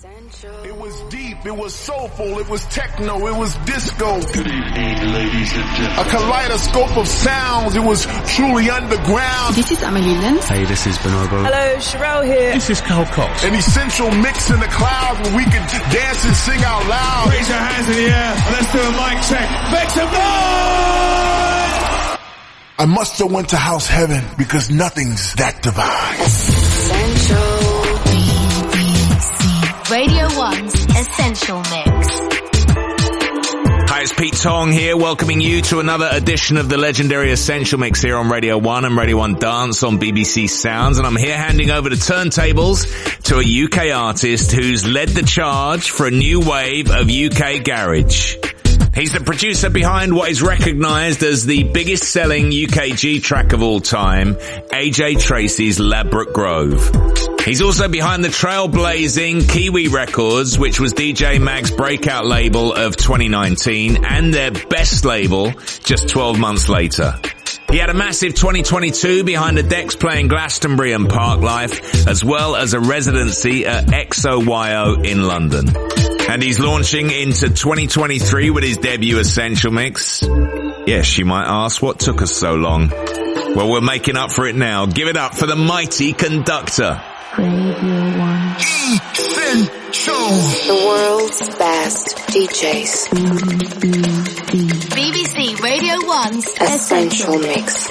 It was deep, it was soulful, it was techno, it was disco. Good evening, ladies and gentlemen. A kaleidoscope of sounds, it was truly underground. This is Amelie Lens. Hey, this is Bonobo. Hello, Sherelle here. This is Carl Cox. An essential mix in the clouds where we could dance and sing out loud. Raise your hands in the air. Let's do a mic check. Make some noise! I must have went to house heaven because nothing's that divine. Essential Radio 1's Essential Mix. Hi, it's Pete Tong here, welcoming you to another edition of the legendary Essential Mix here on Radio 1 and Radio 1 Dance on BBC Sounds. And I'm here handing over the turntables to a UK artist who's led the charge for a new wave of UK garage. He's the producer behind what is recognised as the biggest selling UK G-track of all time, AJ Tracey's Ladbroke Grove. He's also behind the trailblazing Kiwi Records, which was DJ Mag's breakout label of 2019 and their best label just 12 months later. He had a massive 2022 behind the decks playing Glastonbury and Parklife, as well as a residency at XOYO in London. And he's launching into 2023 with his debut Essential Mix. Yes, you might ask, what took us so long? Well, we're making up for it now. Give it up for the mighty Conductor. Radio 1. Essential. The world's best DJs. BBC Radio 1's Essential Mix.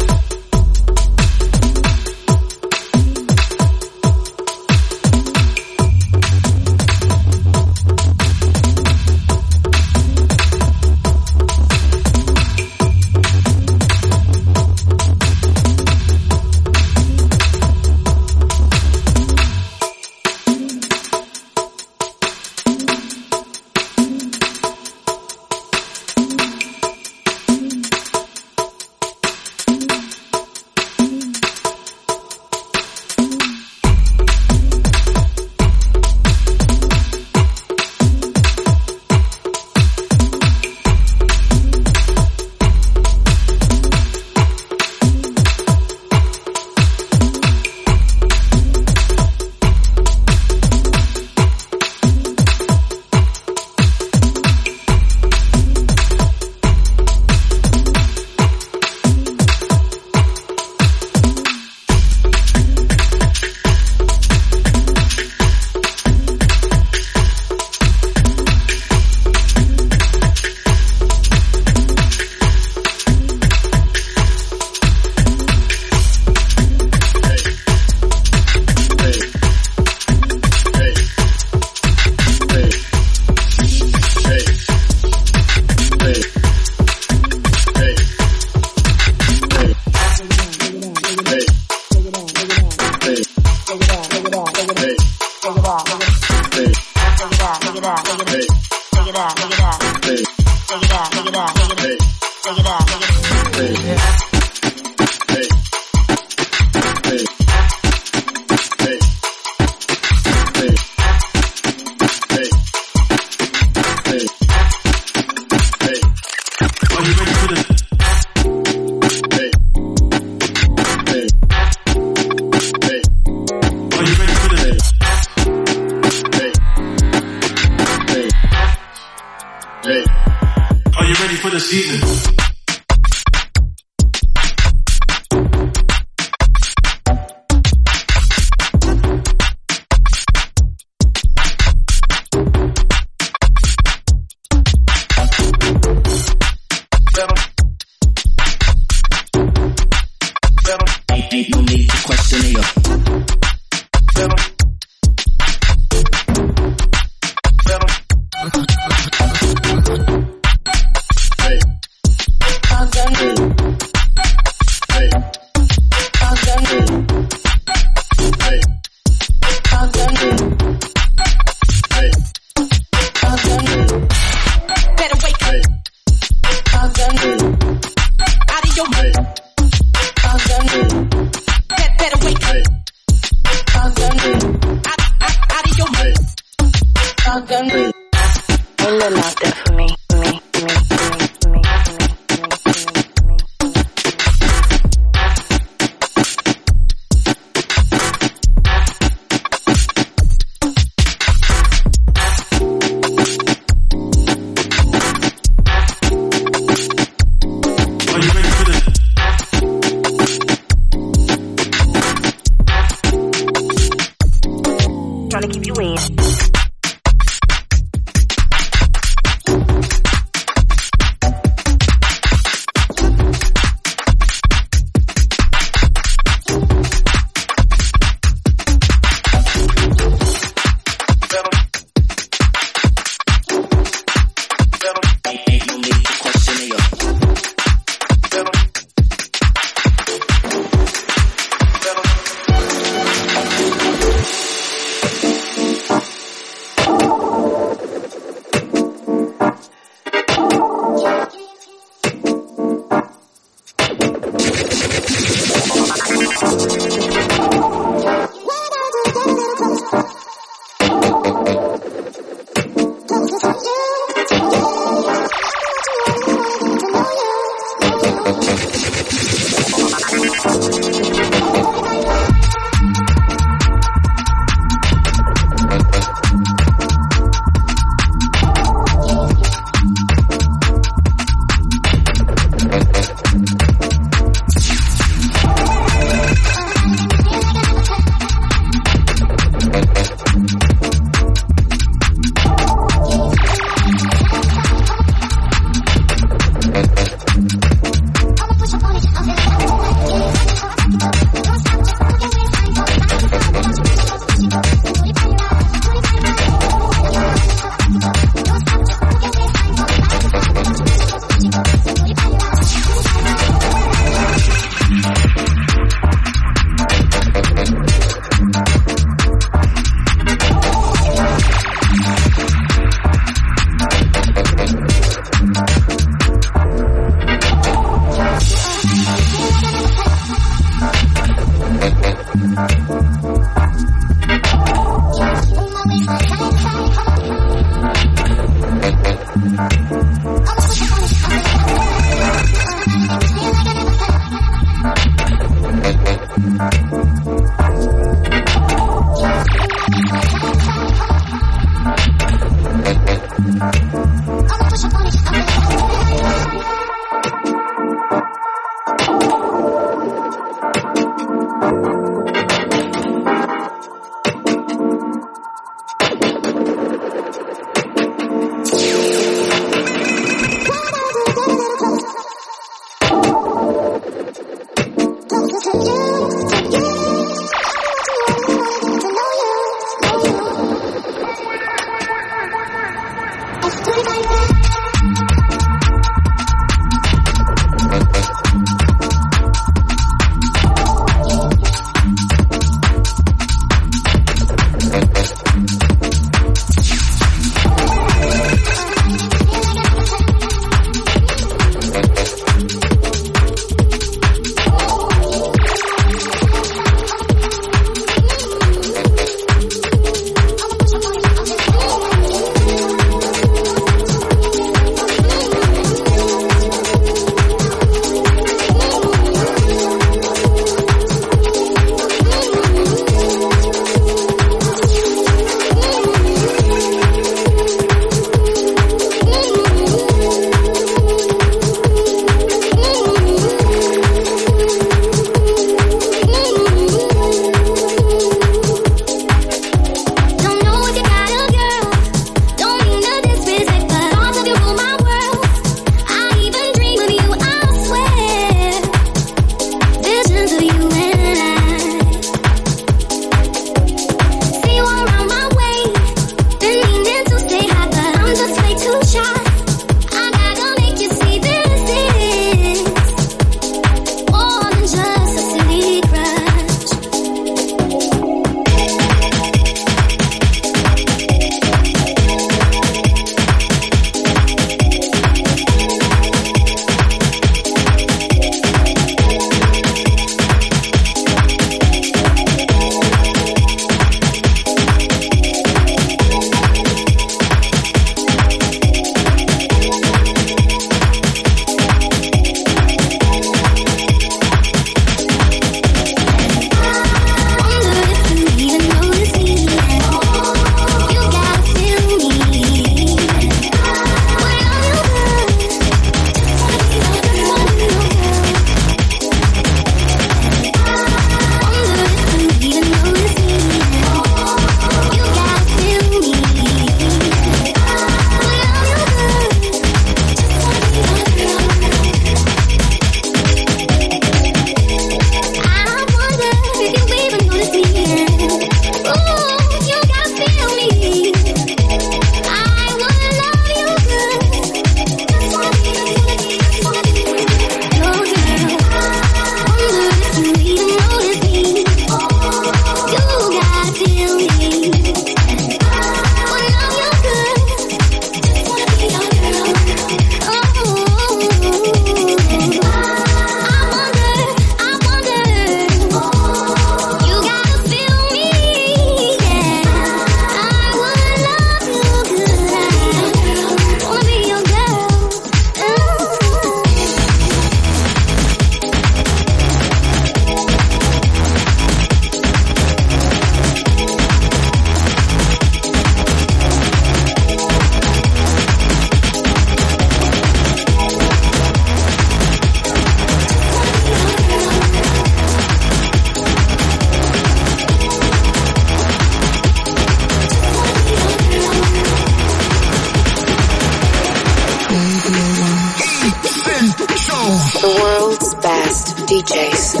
The world's best DJs.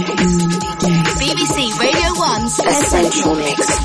BBC Radio 1's Essential Mix.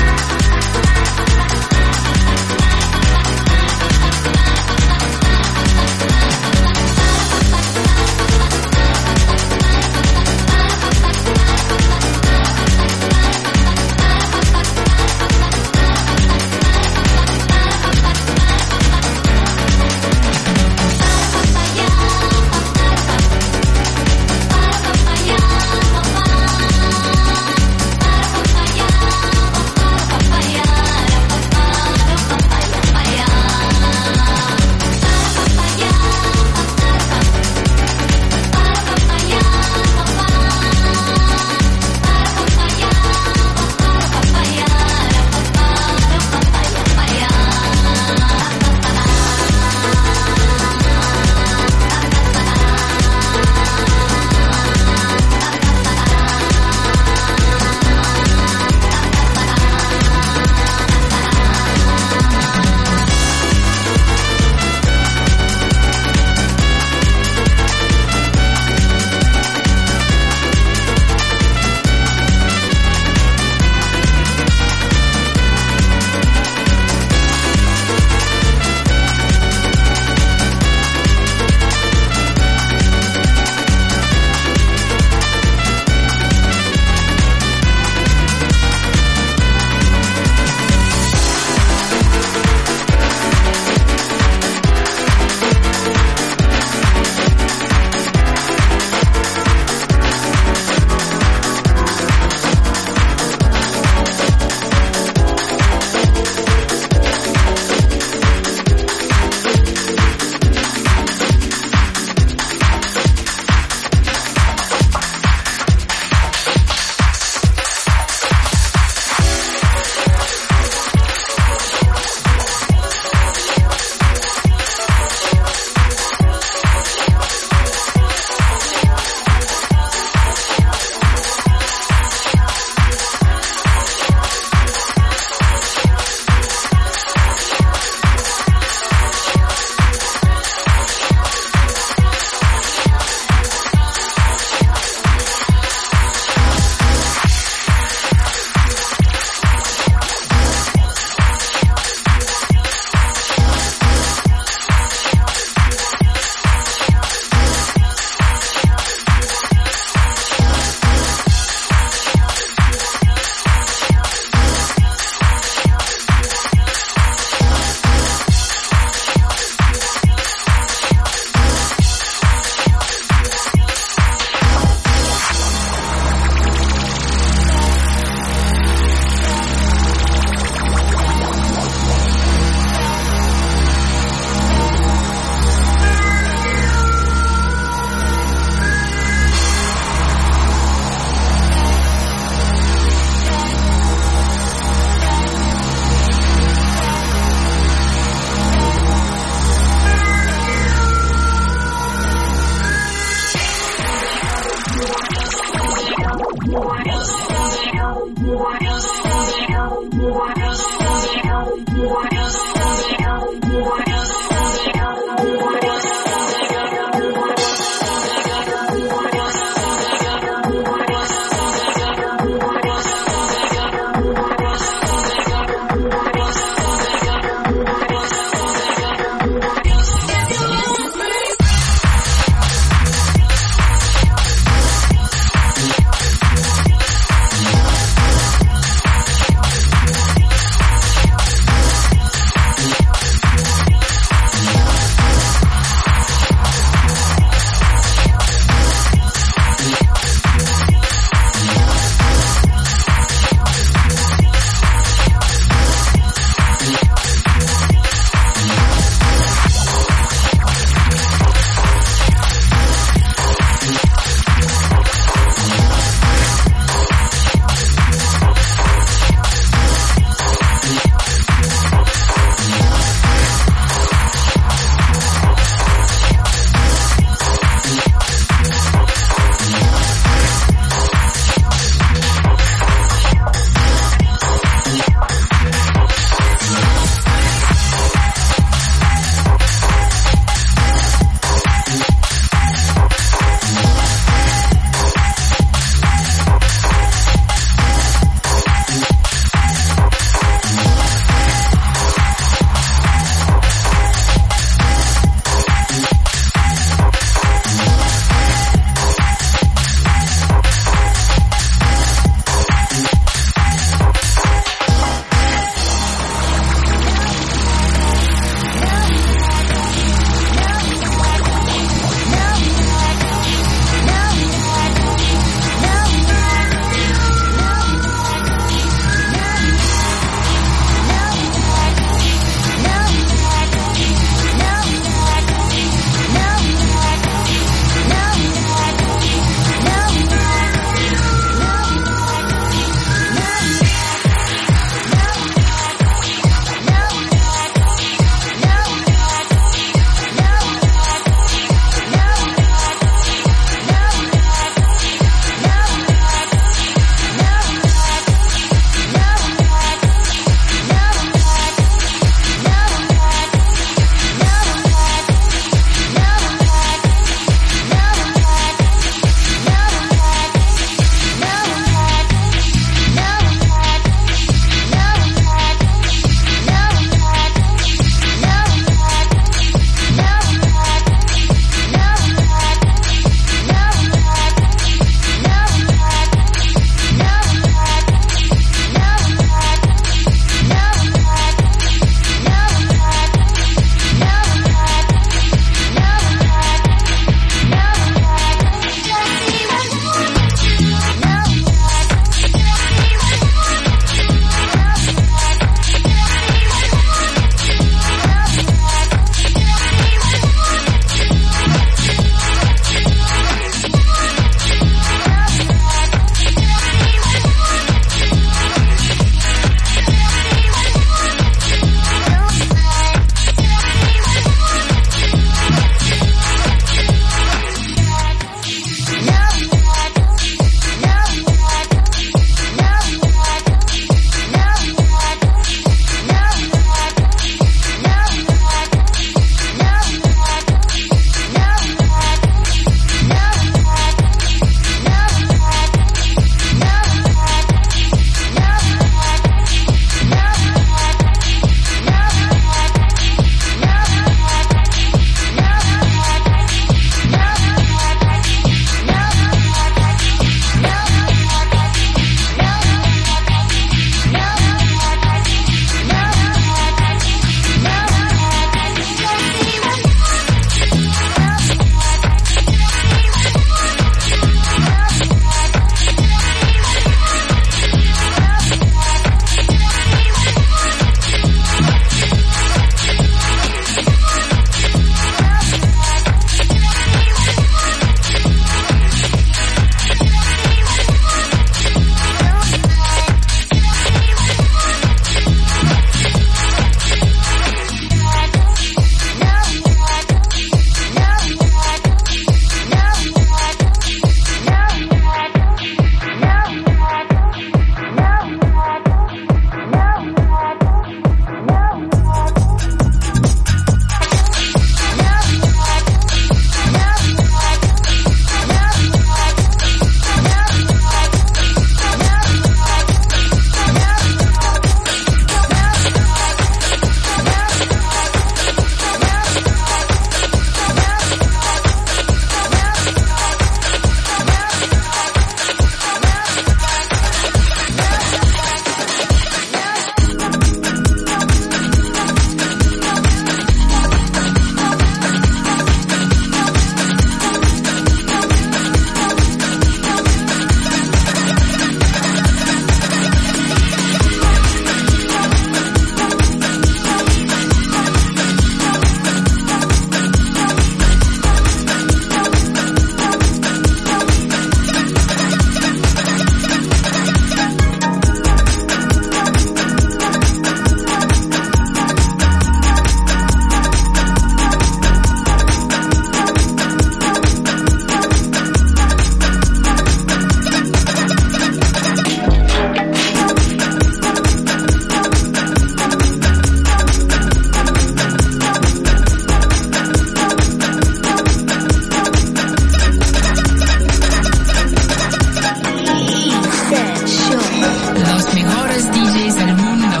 los mejores DJs del mundo.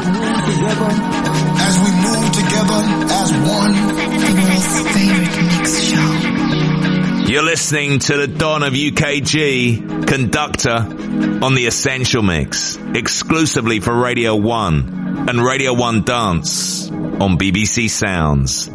As we move together as one. The world's favorite mix show. You're listening to the Don of UKG, Conductor, on the Essential Mix, exclusively for Radio 1 and Radio 1 Dance on BBC Sounds.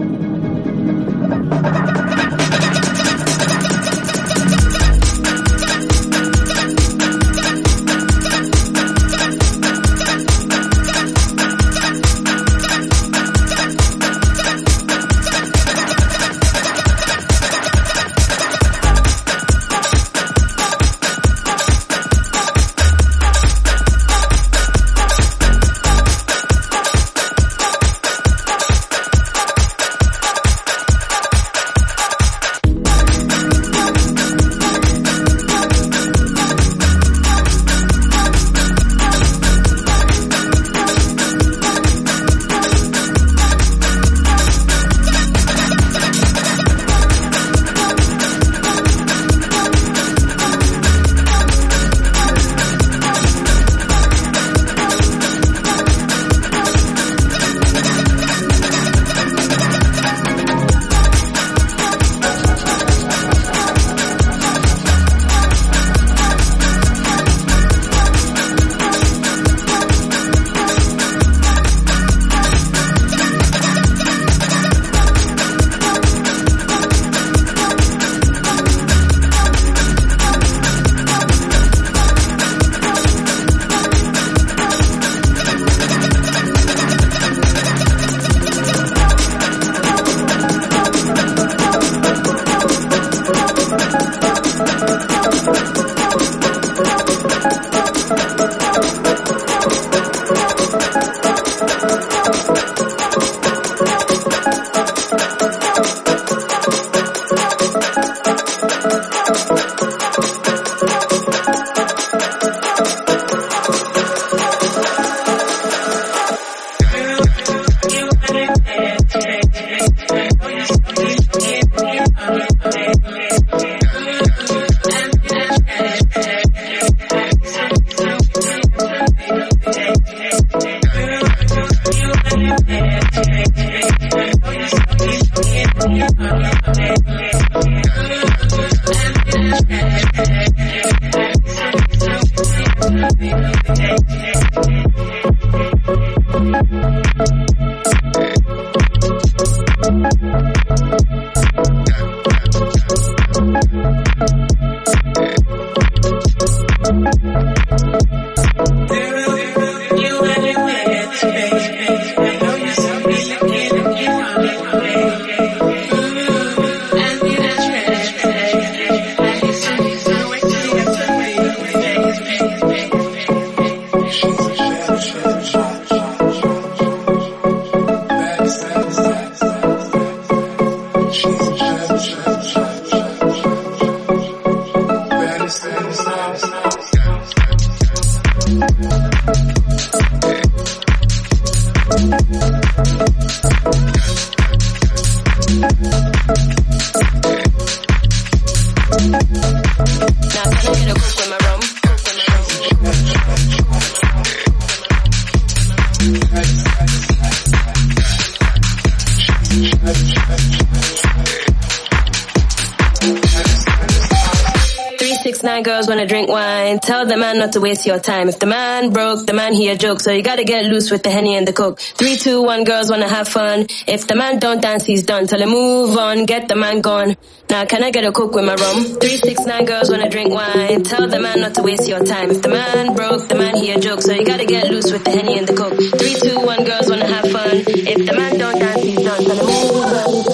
Girls wanna drink wine, tell the man not to waste your time. If the man broke, the man he a joke, so you gotta get loose with the Henny and the Coke. 3, 2, 1, girls wanna have fun. If the man don't dance, he's done. Tell him move on, get the man gone. Now can I get a Coke with my rum? 3, 6, 9 girls wanna drink wine, tell the man not to waste your time. If the man broke, the man he a joke, so you gotta get loose with the Henny and the Coke. 3, 2, 1, girls wanna have fun. If the man don't dance, he's done. Tell him move on.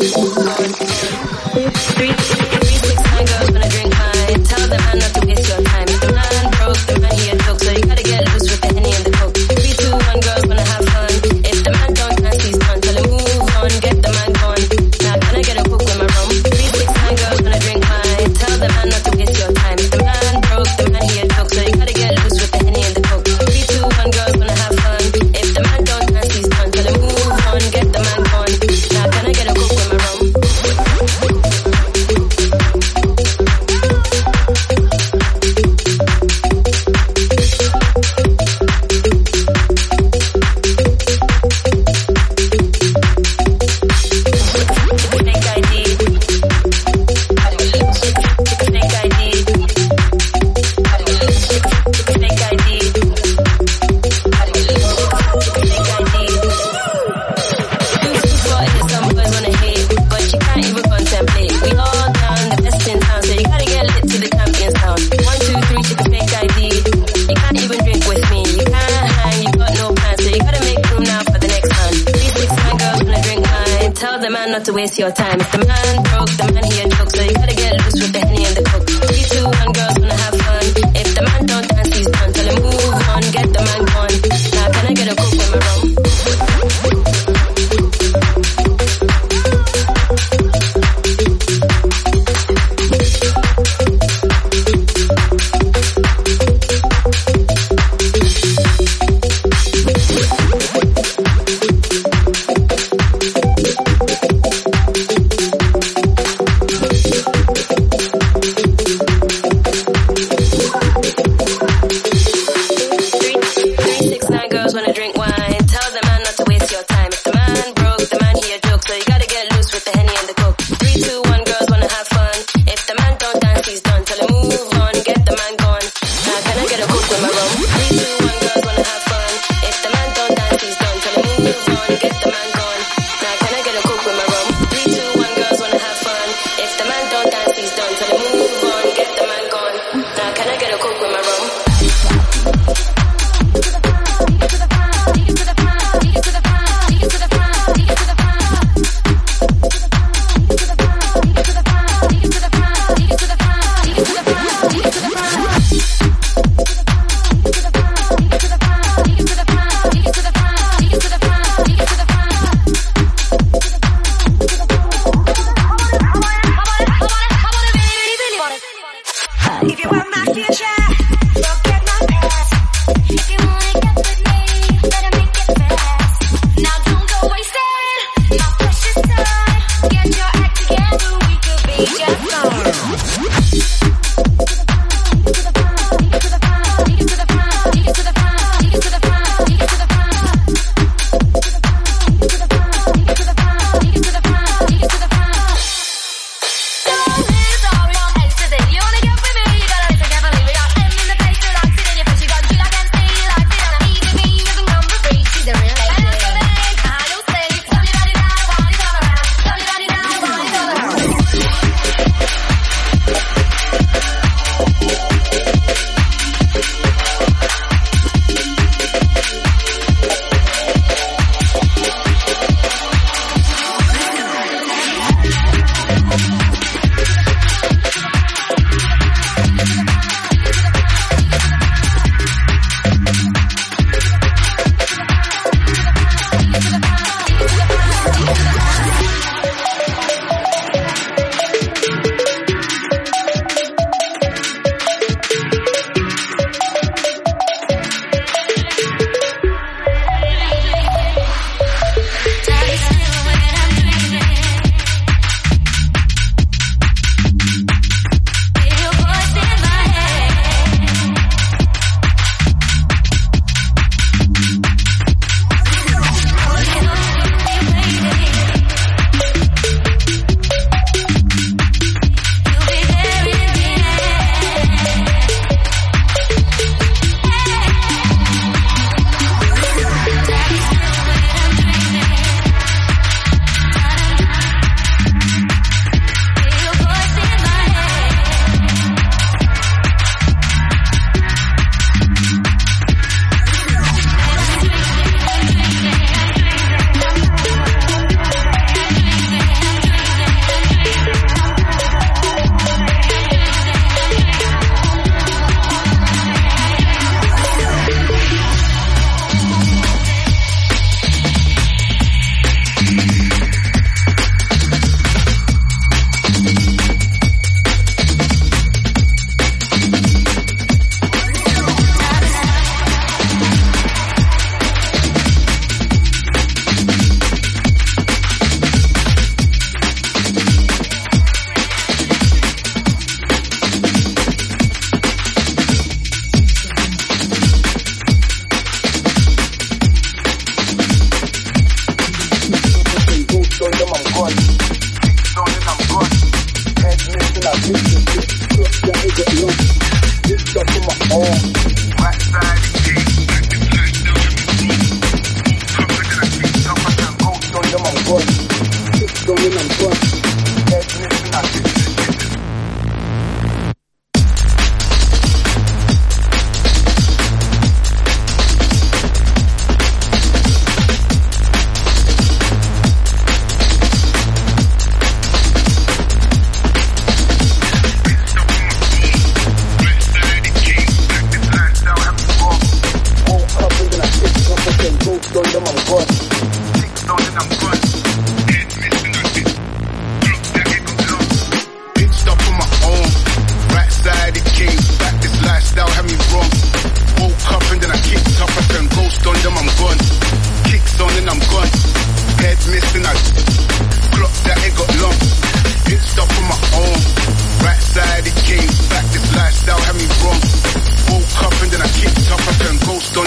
3, 6, 9 girls wanna drink wine, tell the man not to waste your time. If the man broke, the man he a joke, so you gotta get loose with the Henny and the Coke. 3, 2, 1, girls wanna have fun. If the man don't dance, he's done. Tell him move on, get the man gone. Now can I get a Coke with my rum? 3, 6, 9 girls wanna drink wine, tell the man not to waste your time. If the man broke, the man he a joke, so you gotta get loose with the Henny and the Coke. 3, 2, 1, girls wanna have fun. If the man don't dance, he's done. Tell him move on, get the man gone. to waste your time. If the man broke, the man he a joke, so you gotta get loose with the Henny and the Coke. 3, 2, 1, girls wanna have fun. If the man don't dance, he's done. Tell him move on, get the man gone. Now can I get a Coke with my rum?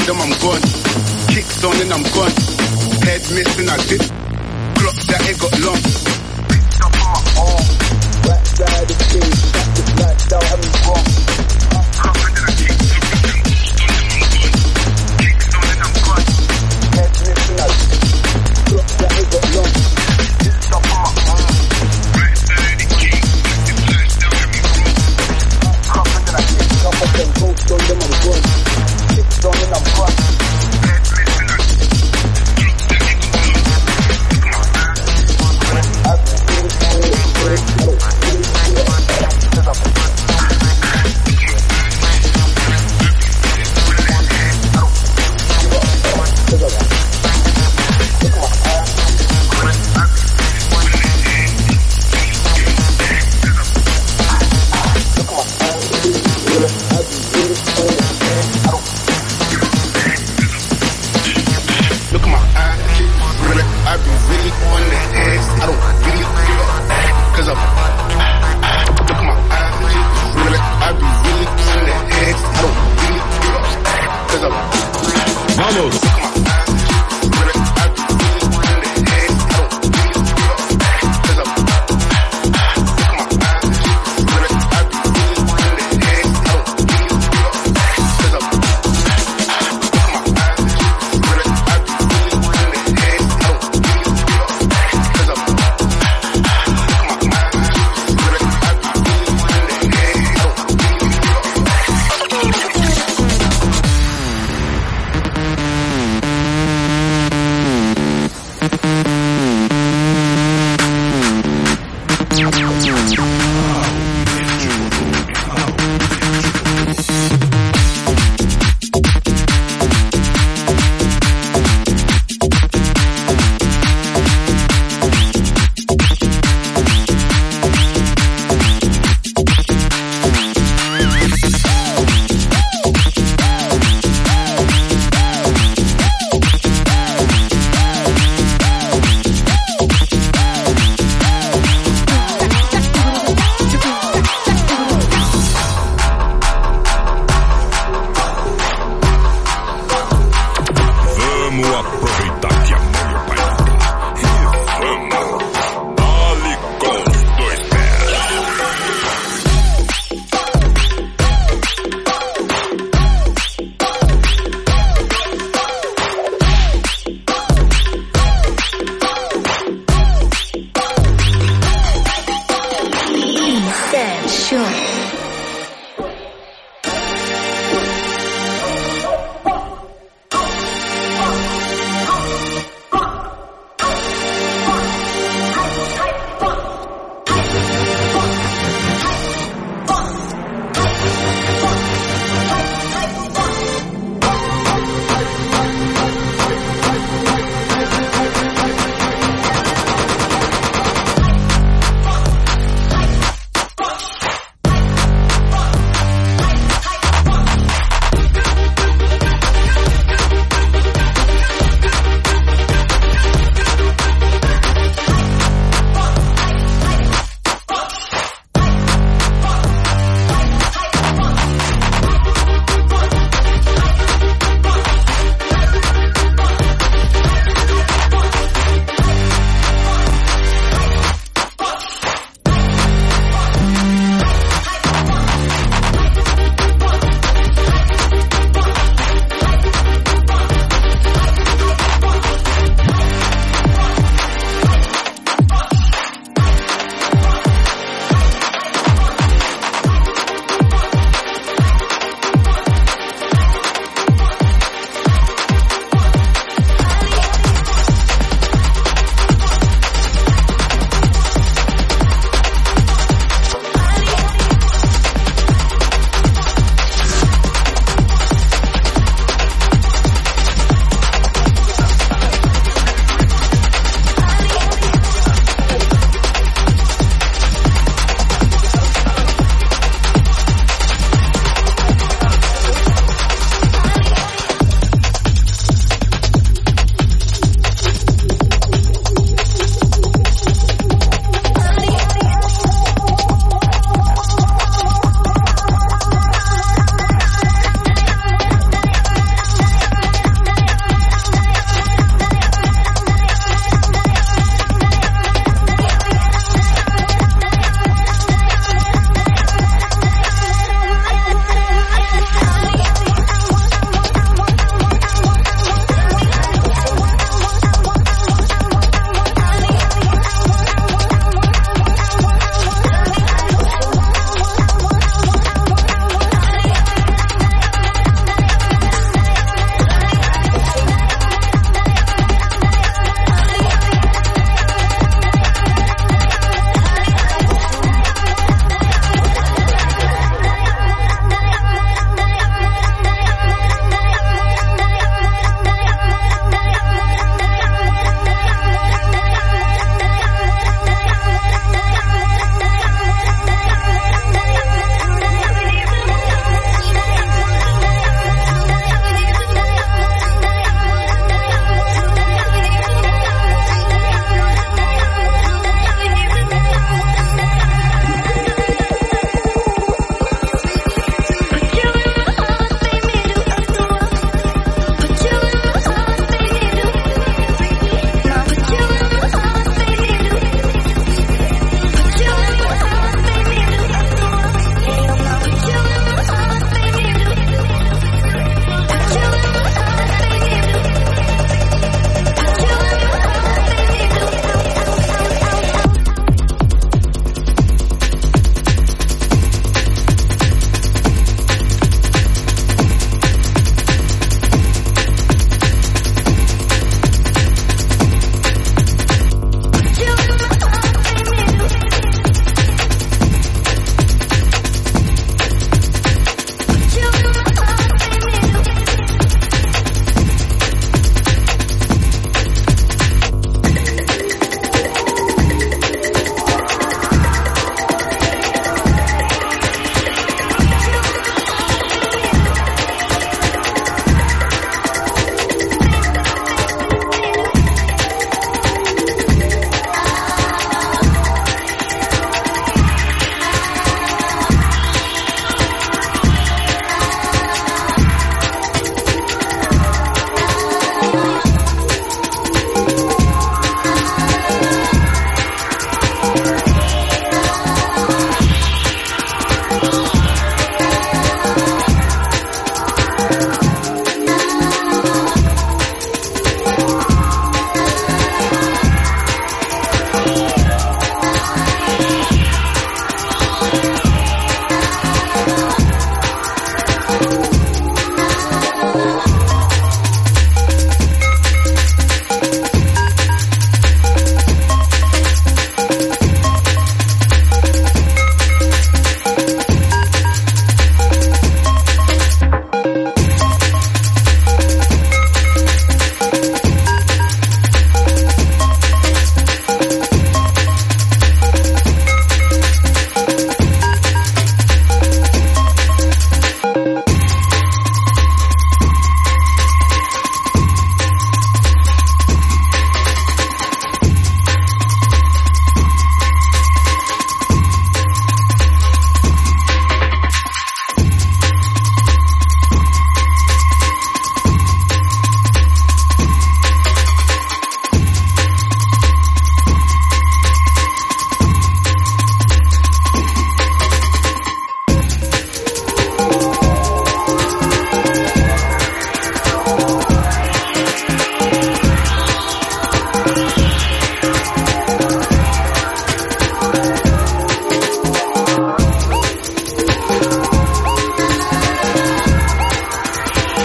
on them, I'm gone. Kicks on and I'm gone. Head missing, I dip. Clock that ain't got long. Picked up on my arm. Right side of the stage, back this lifestyle, I'm wrong. Covered in a kick. Kicks on and I'm gone. Head missing, I dip. Clock that ain't got long. Picked up on my arm. Right side of the stage, back this lifestyle, I'm wrong. Covered in a kick. Up on them, ghost on them, I'm gone. Kicks on and I'm gone. Head missing, I dip.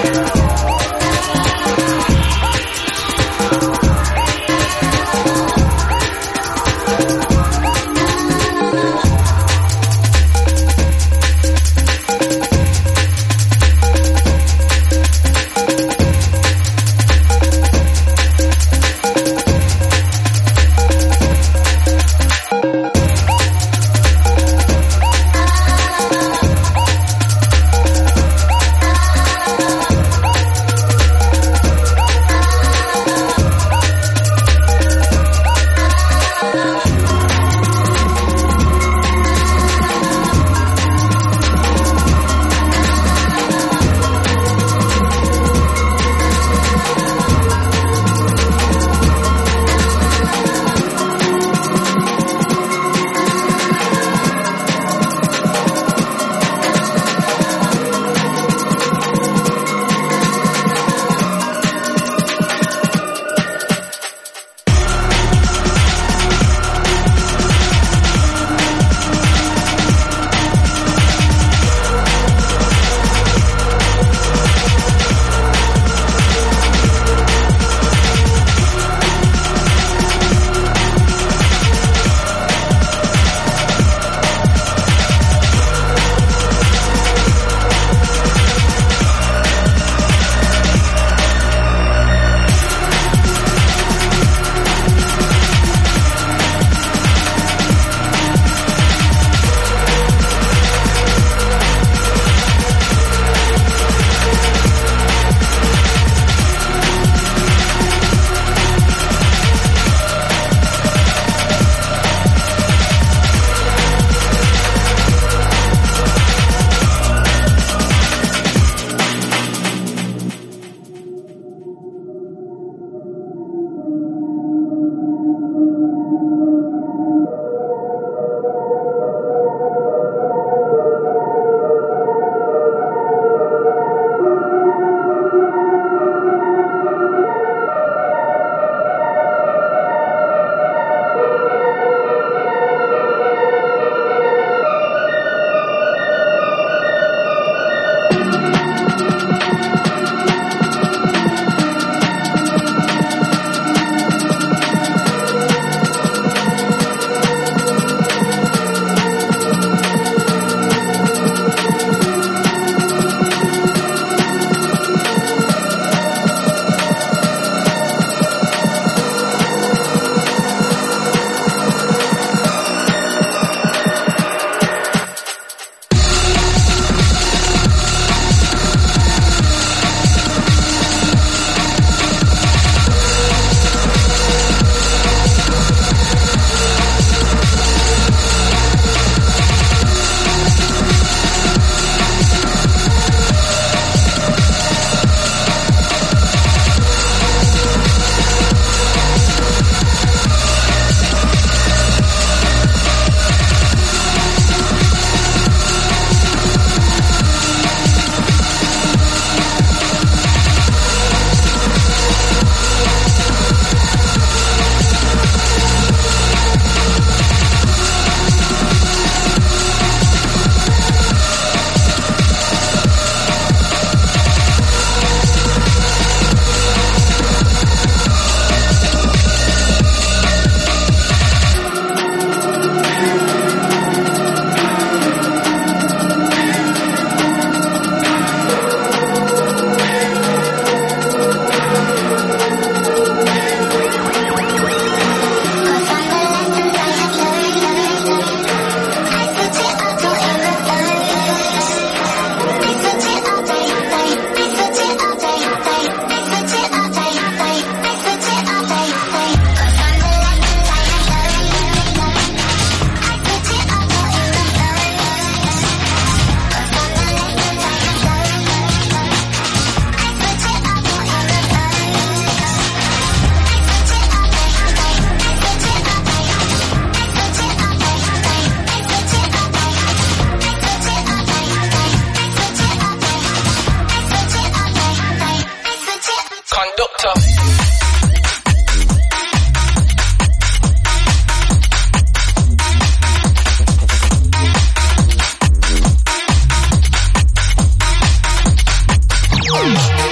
Conductor.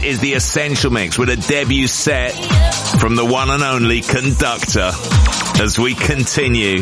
is the Essential Mix with a debut set from the one and only Conductor as we continue.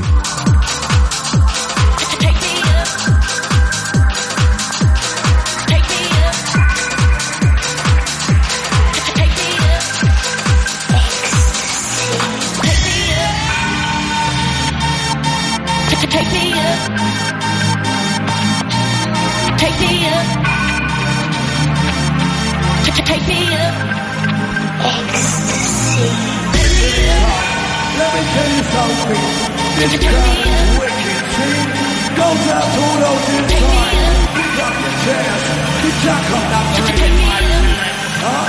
Let me tell you something. This sounds wicked, see? Goes out to all those inside. Pick up your chairs. Get jack up that train. Huh?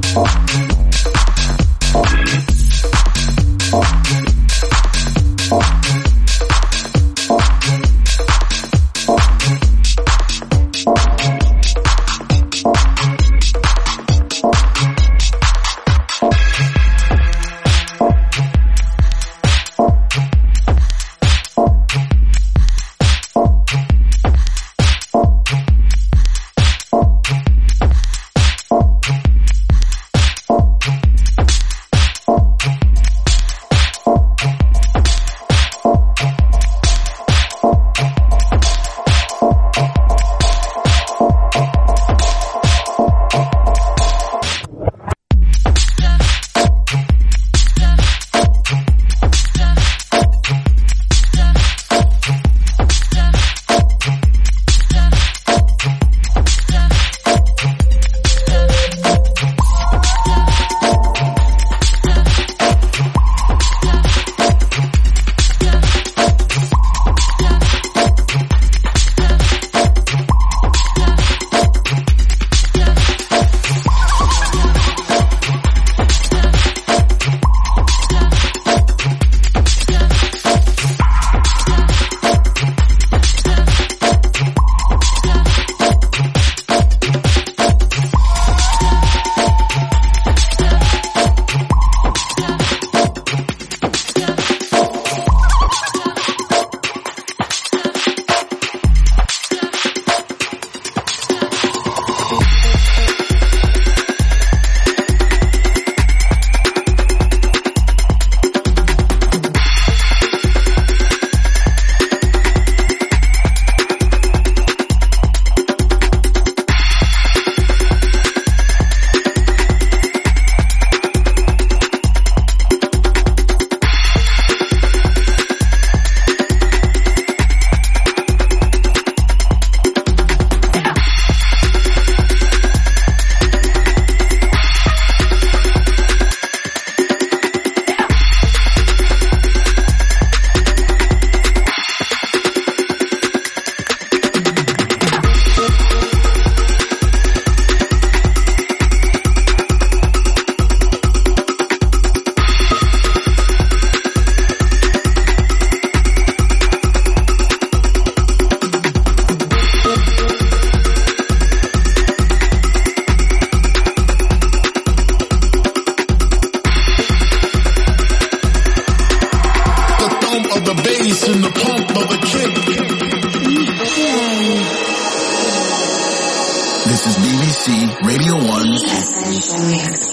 This is BBC Radio 1's Essential Mix.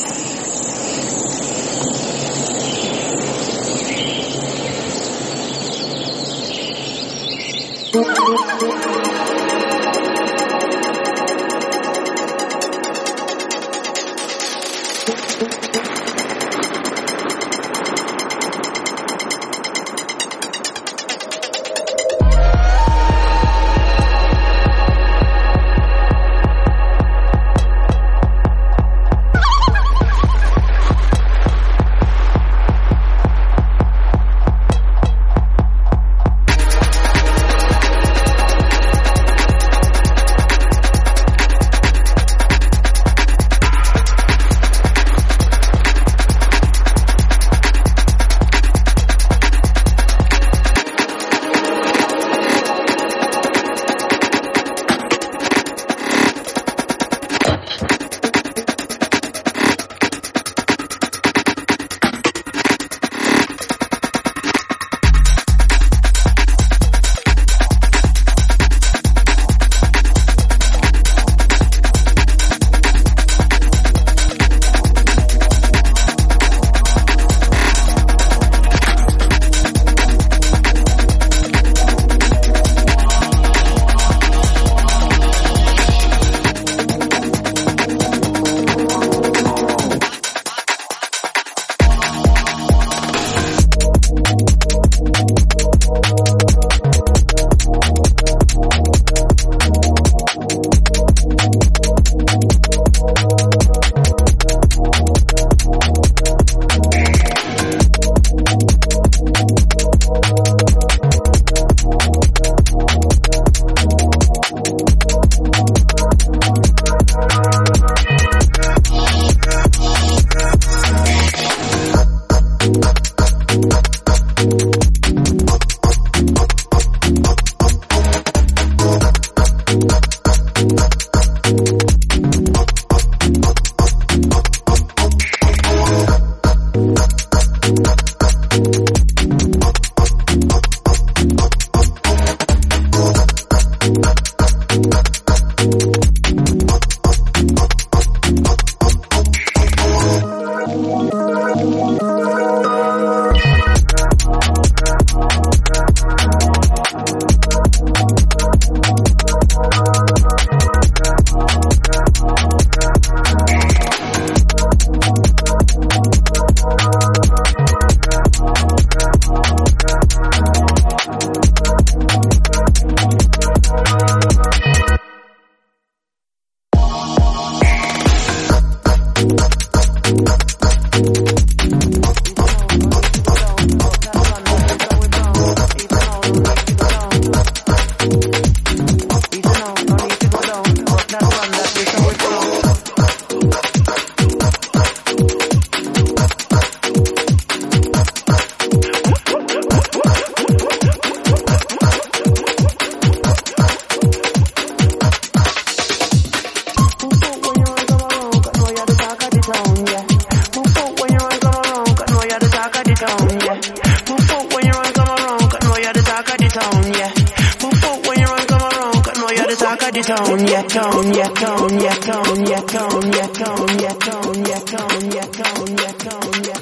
the town, yeah, town, yeah, town, yeah, town, yeah, town, yeah, town, yeah, town, yeah, town, yeah, town, yeah, town, yeah,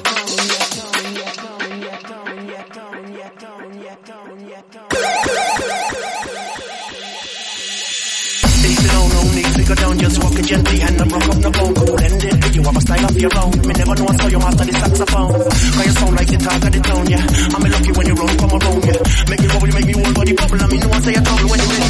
go down, just walk it gently and not rock up no bone. Cool ended, you have a style of your own. Me never know I saw you master the saxophone. Cause you sound like the talk of the town, yeah. I'm lucky when you run, come around, yeah. Make me bubble, make me whole body bubble. I mean, no one say a trouble when you ready.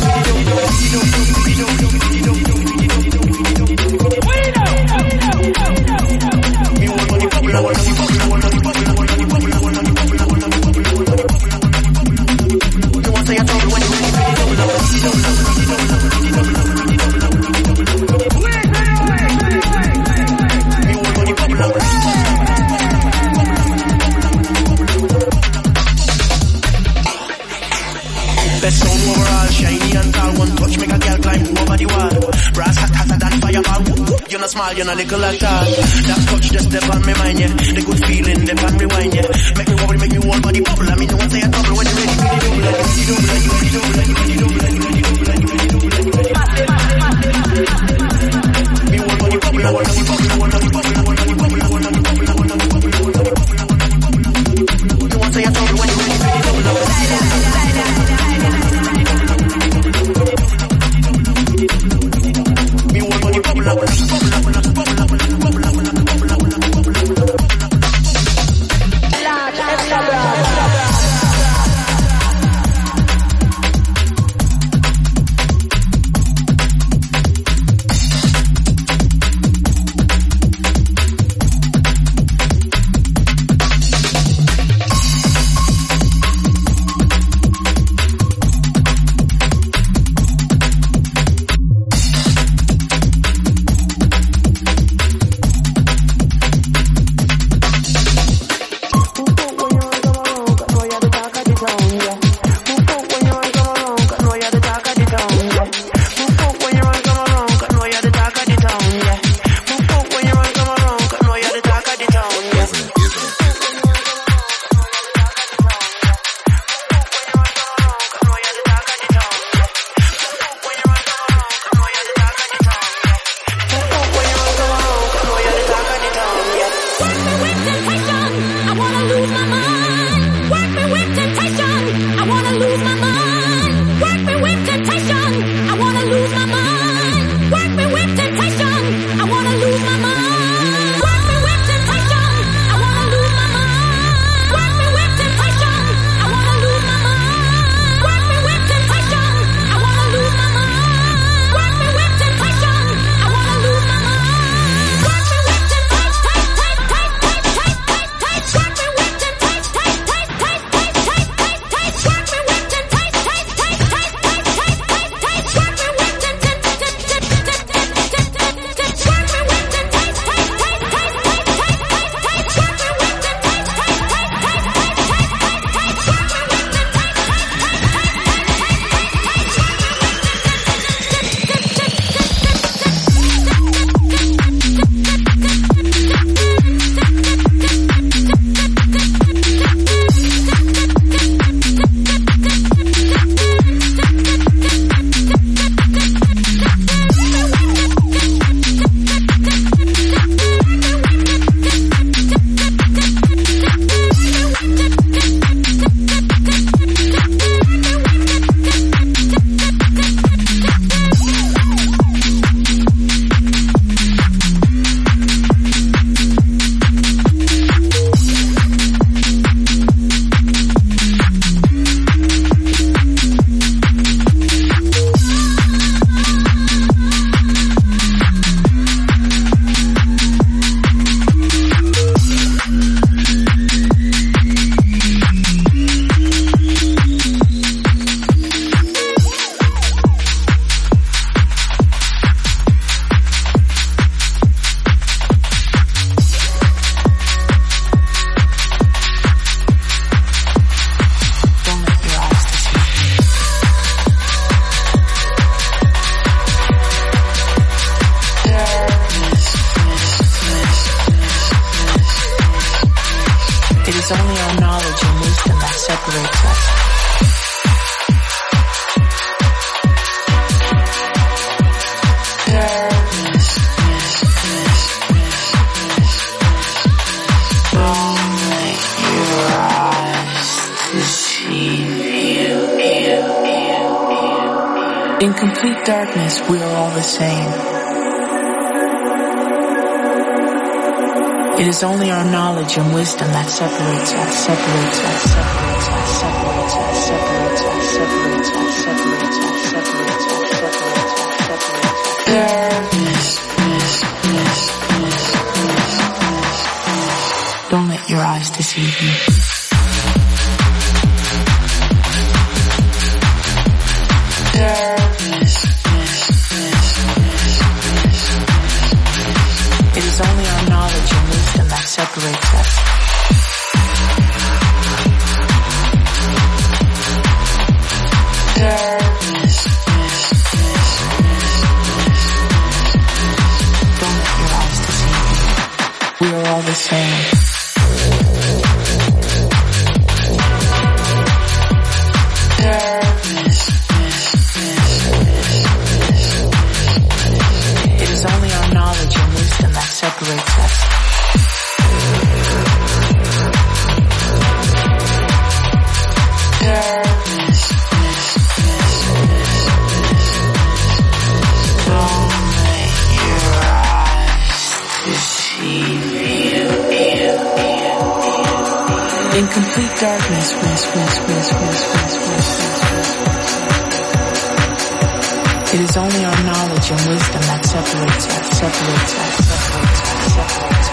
Me whole body bubble, I wanna be bubble, I wanna be bubble, I wanna be bubble, I wanna be bubble, I wanna be bubble. No one say a trouble when you ready. Best sound overall, shiny and tall. One touch make a girl climb over the wall. Brass hot hotter than fireball. You're not small, you're not little at all. That touch just step on me mind, yeah. The good feeling, step on me wine, yeah. Make me wobble, make me whole body bubble. I mean, no one say a double when you're ready. Me whole body bubble, I wanna be bubble, I wanna be bubble, I wanna be bubble, I wanna be bubble, I wanna be bubble, I wanna be bubble. No one say a double when you're ready. Me whole body bubble, I wanna be bubble, I wanna be bubble, I wanna be bubble, I wanna be bubble, I wanna be bubble, I wanna be bubble. It's only our knowledge and wisdom that separates us. In complete darkness, we are all the same. It is only our knowledge and wisdom that separates us, separates us, separates us, separates us, separates us, separates us, separates us, separates us, separates us, separates us. Darkness, don't let your eyes deceive you. It is only our knowledge and wisdom that separates us. Don't let your eyes deceive you. We are all the same. It is only our knowledge and wisdom that separates us. Don't let your eyes deceive you. In complete darkness, it is only our knowledge and wisdom that separates us, separates us, separates us, separates us, separates us,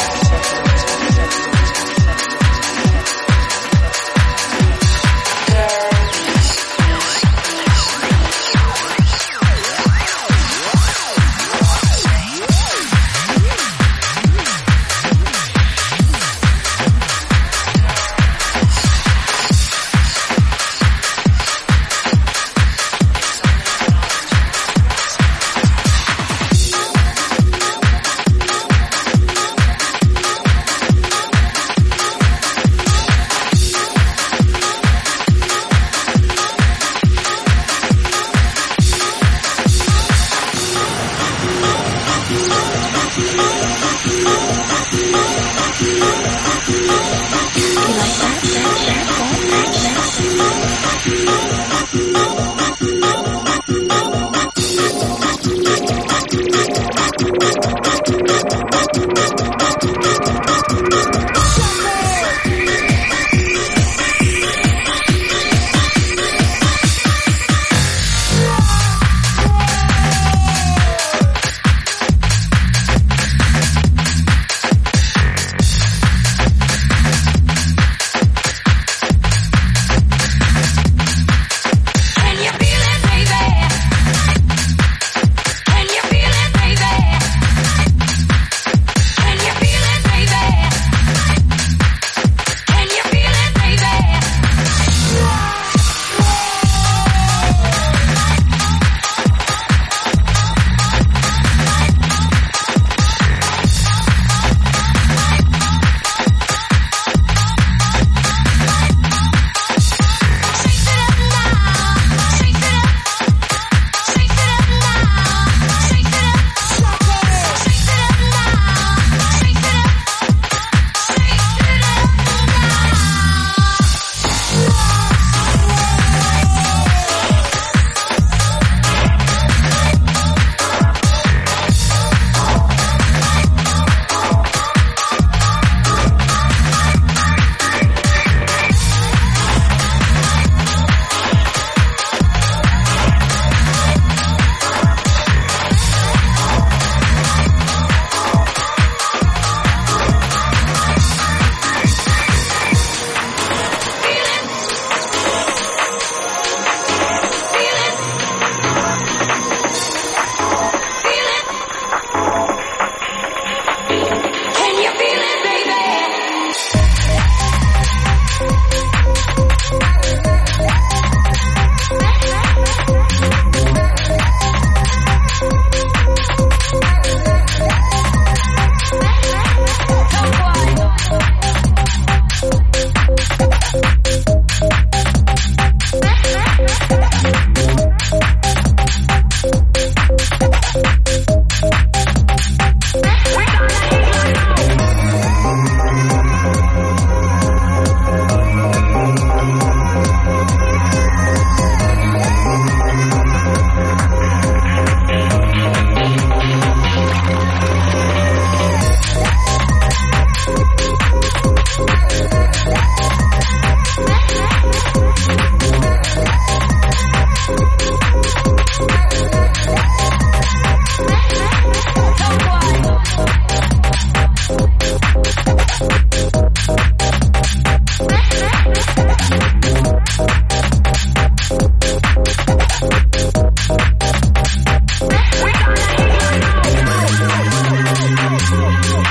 Can you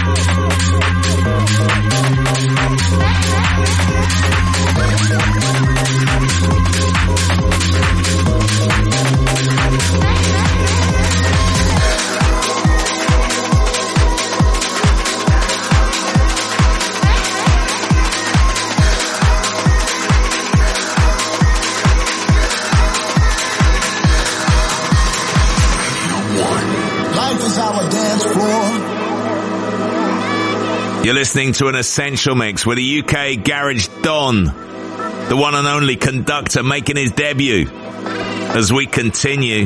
You're listening to an Essential Mix with a UK Garage Don, the one and only conductor making his debut as we continue.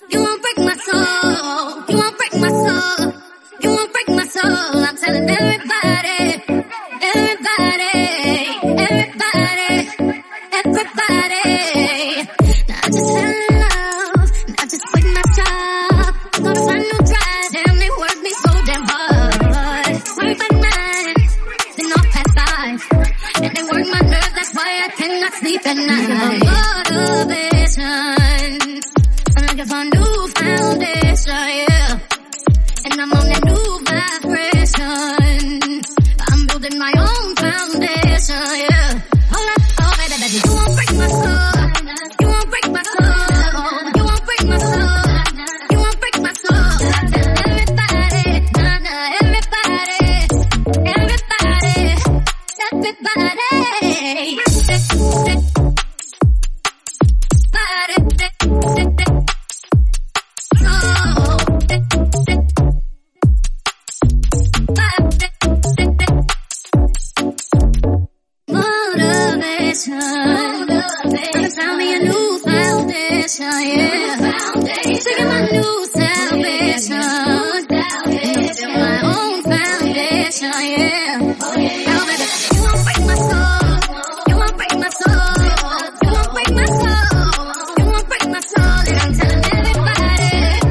You won't break my soul. You won't break my soul. You won't break my soul. I'm telling everybody, everybody, everybody, everybody. Now I just fell in love. Now I just quit my job. Gonna find new drive. Damn, they work me so damn hard. Work by night, then off past 5. And they work my nerves. That's why I cannot sleep at night. Motivation. I'm looking for a new foundation, yeah. And I'm on that new vibration. I'm building my own foundation, yeah. Hold up, oh baby, baby, you won't break my soul. You won't break my soul. You won't break my soul. You won't break my soul. Everybody, nah, nah, everybody, everybody, everybody. Motivation. Found me a new foundation, yeah. Taking my new salvation. My own foundation, yeah. Now, baby, you won't break my soul. You won't break my soul. You won't break my soul. You won't break my soul. And I'm telling everybody,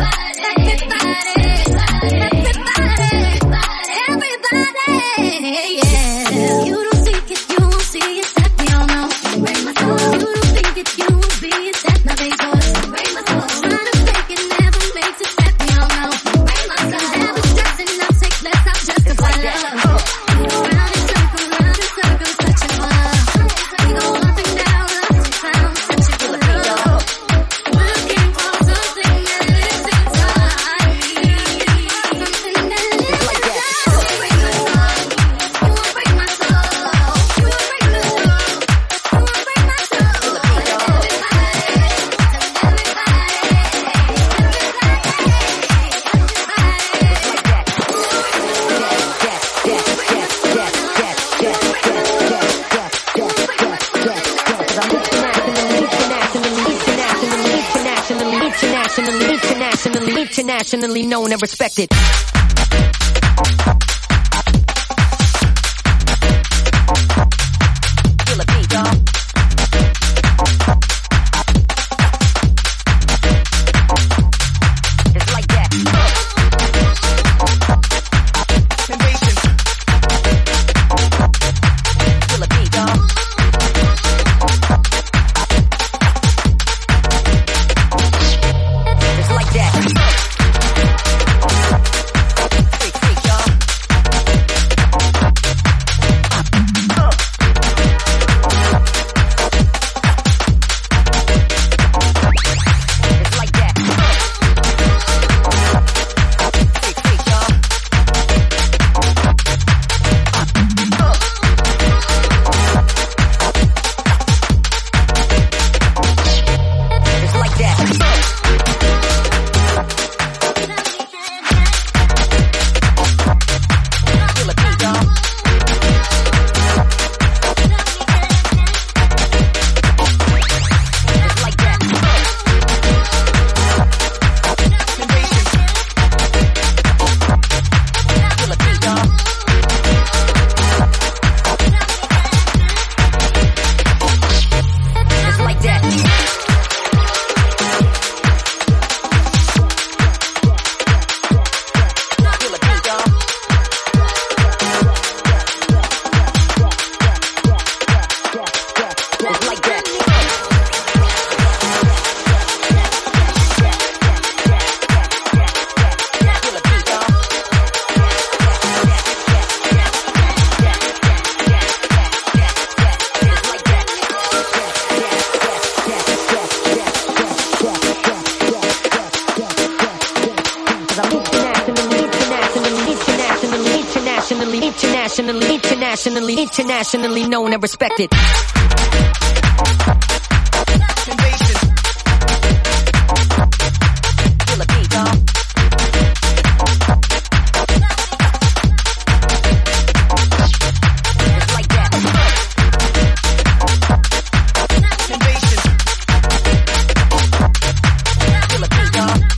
everybody, yeah. You don't think it, you won't see it, that we all know. Break my soul. You don't think it, you won't be it, that nothing goes. Break my soul. Trying to fake it never makes it, that we all know. Break my soul. Never stressing, I'll take less, I'll justify love. We go round in circles, touching love. We go up and down, lost and found, searching for love. Looking for something that lives inside me. Something that lives inside me. You won't break my soul. You won't break my soul. You won't break my soul. You won't break my soul. Internationally known and respected. Feel a beat, y'all. It's like that. Feel a beat, y'all. It's like that. Internationally known and respected. Feel a beat, y'all. It's like that. Feel a beat, y'all.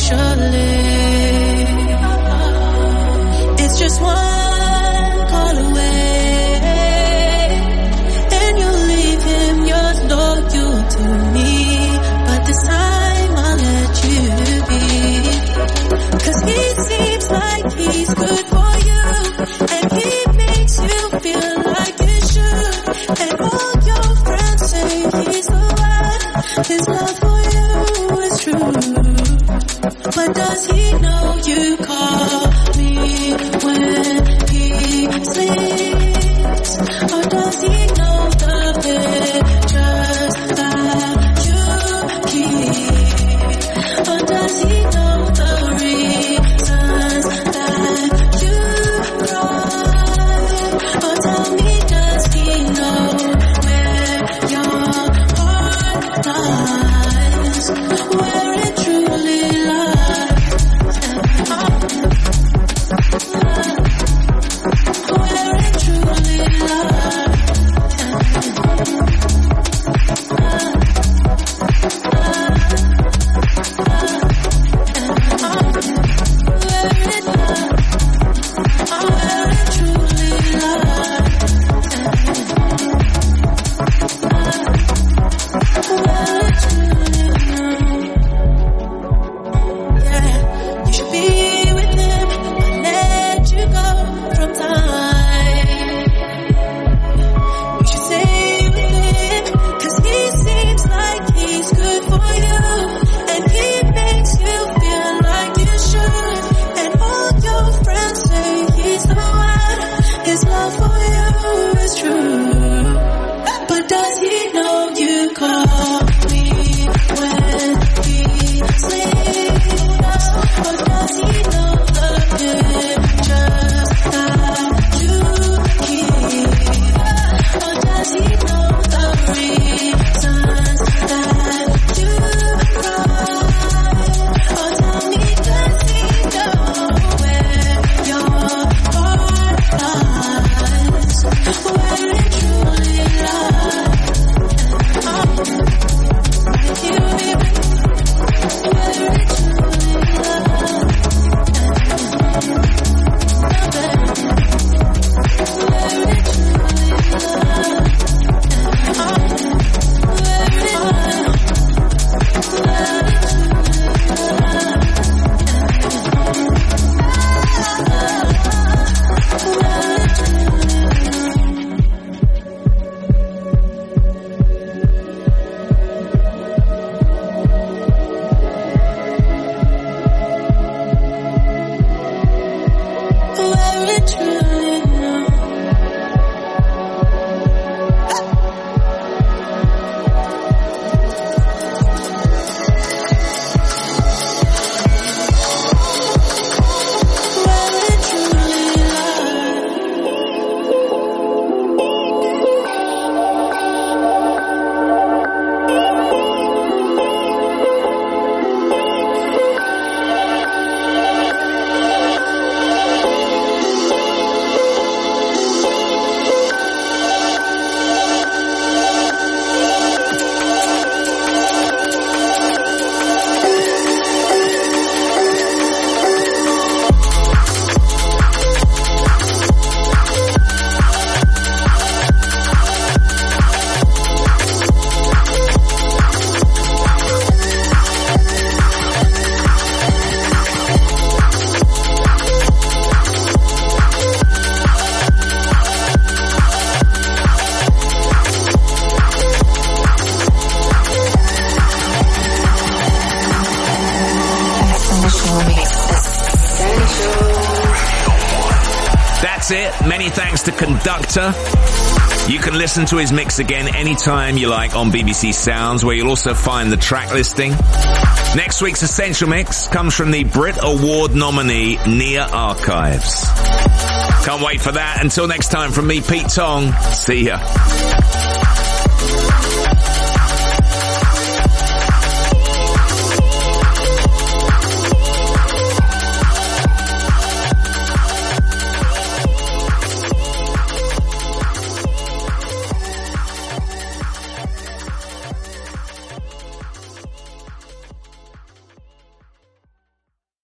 surely. It's just one call away, and you'll leave him yours loyal to me. But this time I'll let you be, 'cause he seems like he's good for you, and he makes you feel like you should. And all your friends say he's the one. His love for you is true. But does he know you call me when he sleeps? Or does he know the pictures that you keep? Or does he know the reasons that you cry? Or tell me, does he know where your heart lies? Where it truly lies? Where it truly lies? You should be with him, but let you go from time. You should stay with him, 'cause he seems like he's good for you, and he makes you feel like you should. And all your friends say he's the one. His love for you is true. But does he know you call me when he sleeps? Or does he know the pictures that you keep? Or does he know the reasons that you cry? Or tell me, does he know where your heart lies? Where it truly lies? You be where it truly lies. Where it truly lies. That's it. Many thanks to Conductor. You can listen to his mix again anytime you like on BBC Sounds, where you'll also find the track listing. Next week's Essential Mix comes from the Brit Award nominee Nia Archives. Can't wait for that. Until next time, from me, Pete Tong. See ya.